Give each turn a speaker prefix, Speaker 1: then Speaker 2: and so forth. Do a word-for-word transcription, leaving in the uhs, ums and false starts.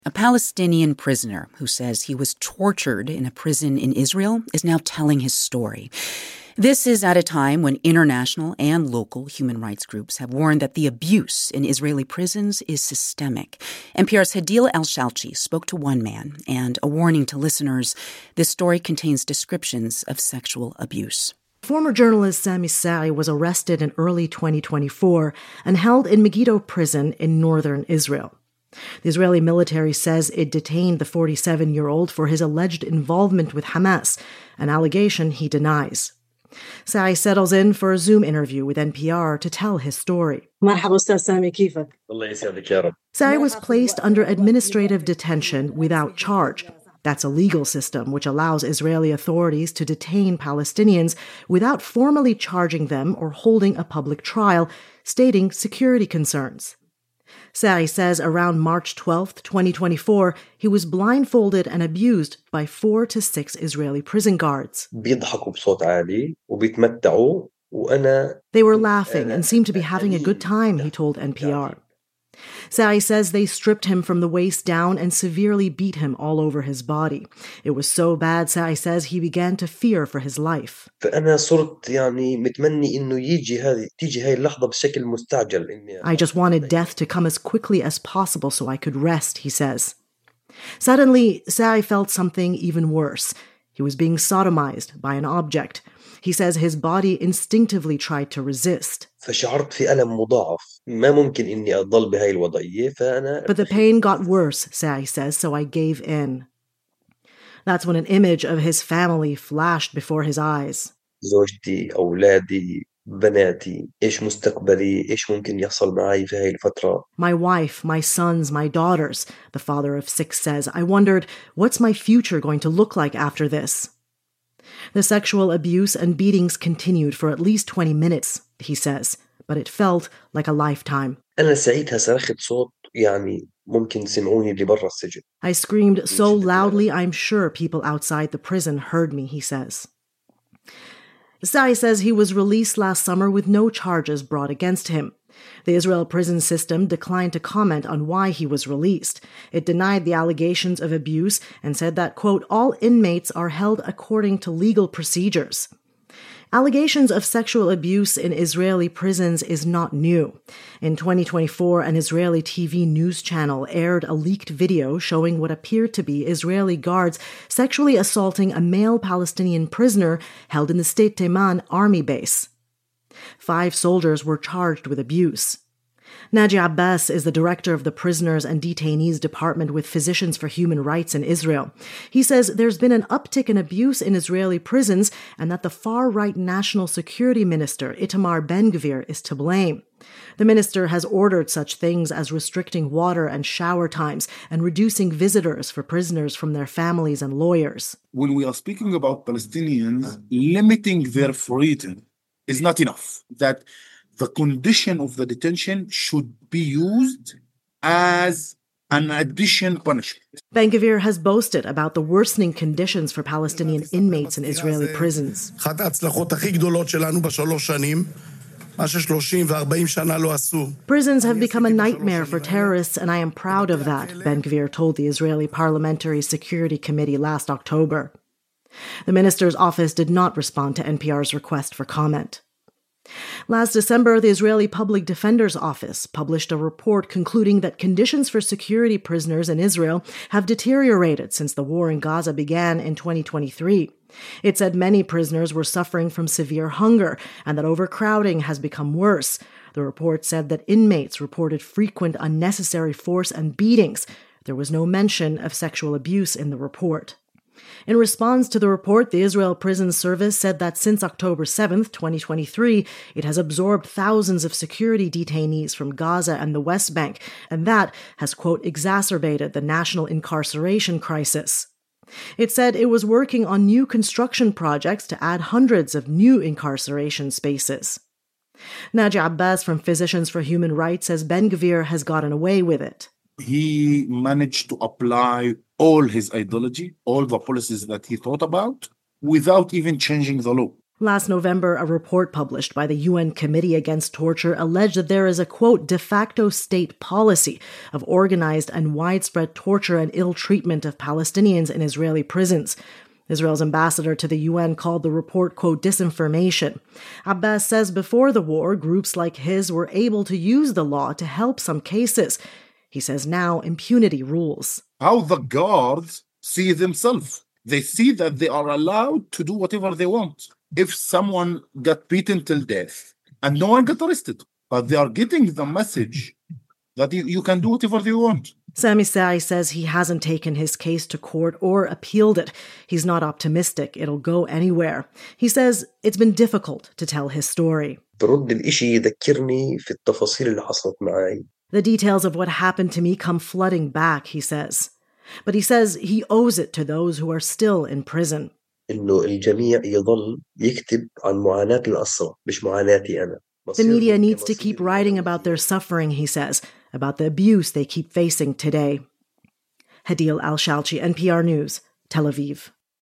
Speaker 1: A Palestinian prisoner who says he was tortured in a prison in Israel is now telling his story. This is at a time when international and local human rights groups have warned that the abuse in Israeli prisons is systemic. N P R's Hadil El-Shalchi spoke to one man, and a warning to listeners, this story contains descriptions of sexual abuse.
Speaker 2: Former journalist Sami Sarry was arrested in early twenty twenty-four and held in Megiddo prison in northern Israel. The Israeli military says it detained the forty-seven-year-old for his alleged involvement with Hamas, an allegation he denies. Sarry settles in for a Zoom interview with N P R to tell his story. Sarry was placed under administrative detention without charge. That's a legal system which allows Israeli authorities to detain Palestinians without formally charging them or holding a public trial, stating security concerns. Sarry says around March twelfth, twenty twenty-four, he was blindfolded and abused by four to six Israeli prison guards. They were laughing and seemed to be having a good time, he told N P R. Sarry says they stripped him from the waist down and severely beat him all over his body. It was so bad, Sarry says, he began to fear for his life. I just wanted death to come as quickly as possible so I could rest, he says. Suddenly, Sarry felt something even worse. He was being sodomized by an object. He says his body instinctively tried to resist. But the pain got worse, Sarry says, so I gave in. That's when an image of his family flashed before his eyes. My wife, my sons, my daughters, the father of six says. I wondered, what's my future going to look like after this? The sexual abuse and beatings continued for at least twenty minutes, he says, but it felt like a lifetime. I screamed so loudly I'm sure people outside the prison heard me, he says. Sarry says he was released last summer with no charges brought against him. The Israel prison system declined to comment on why he was released. It denied the allegations of abuse and said that, quote, all inmates are held according to legal procedures. Allegations of sexual abuse in Israeli prisons is not new. In twenty twenty-four, an Israeli T V news channel aired a leaked video showing what appeared to be Israeli guards sexually assaulting a male Palestinian prisoner held in the State Teman army base. Five soldiers were charged with abuse. Naji Abbas is the director of the Prisoners and Detainees Department with Physicians for Human Rights in Israel. He says there's been an uptick in abuse in Israeli prisons and that the far-right National Security Minister, Itamar Ben-Gvir, is to blame. The minister has ordered such things as restricting water and shower times and reducing visitors for prisoners from their families and lawyers.
Speaker 3: When we are speaking about Palestinians, limiting their freedom is not enough. That the condition of the detention should be used as an additional punishment.
Speaker 2: Ben-Gvir has boasted about the worsening conditions for Palestinian inmates in Israeli prisons. Prisons have become a nightmare for terrorists, and I am proud of that, Ben-Gvir told the Israeli Parliamentary Security Committee last October. The minister's office did not respond to N P R's request for comment. Last December, the Israeli Public Defender's Office published a report concluding that conditions for security prisoners in Israel have deteriorated since the war in Gaza began in twenty twenty-three. It said many prisoners were suffering from severe hunger and that overcrowding has become worse. The report said that inmates reported frequent unnecessary force and beatings. There was no mention of sexual abuse in the report. In response to the report, the Israel Prison Service said that since October seventh, twenty twenty-three, it has absorbed thousands of security detainees from Gaza and the West Bank, and that has, quote, exacerbated the national incarceration crisis. It said it was working on new construction projects to add hundreds of new incarceration spaces. Naji Abbas from Physicians for Human Rights says Ben-Gvir has gotten away with it.
Speaker 3: He managed to apply all his ideology, all the policies that he thought about, without even changing the law.
Speaker 2: Last November, a report published by the U N Committee Against Torture alleged that there is a, quote, de facto state policy of organized and widespread torture and ill treatment of Palestinians in Israeli prisons. Israel's ambassador to the U N called the report, quote, disinformation. Abbas says before the war, groups like his were able to use the law to help some cases. He says now impunity rules.
Speaker 3: How the guards see themselves. They see that they are allowed to do whatever they want. If someone got beaten till death and no one got arrested, but they are getting the message that you, you can do whatever they want.
Speaker 2: Sami Sa'i says he hasn't taken his case to court or appealed it. He's not optimistic it'll go anywhere. He says it's been difficult to tell his story.
Speaker 4: The
Speaker 2: details of what happened to me come flooding back, he says. But he says he owes it to those who are still in prison. The media needs to keep writing about their suffering, he says, about the abuse they keep facing today. Hadeel Al-Shalchi, N P R News, Tel Aviv.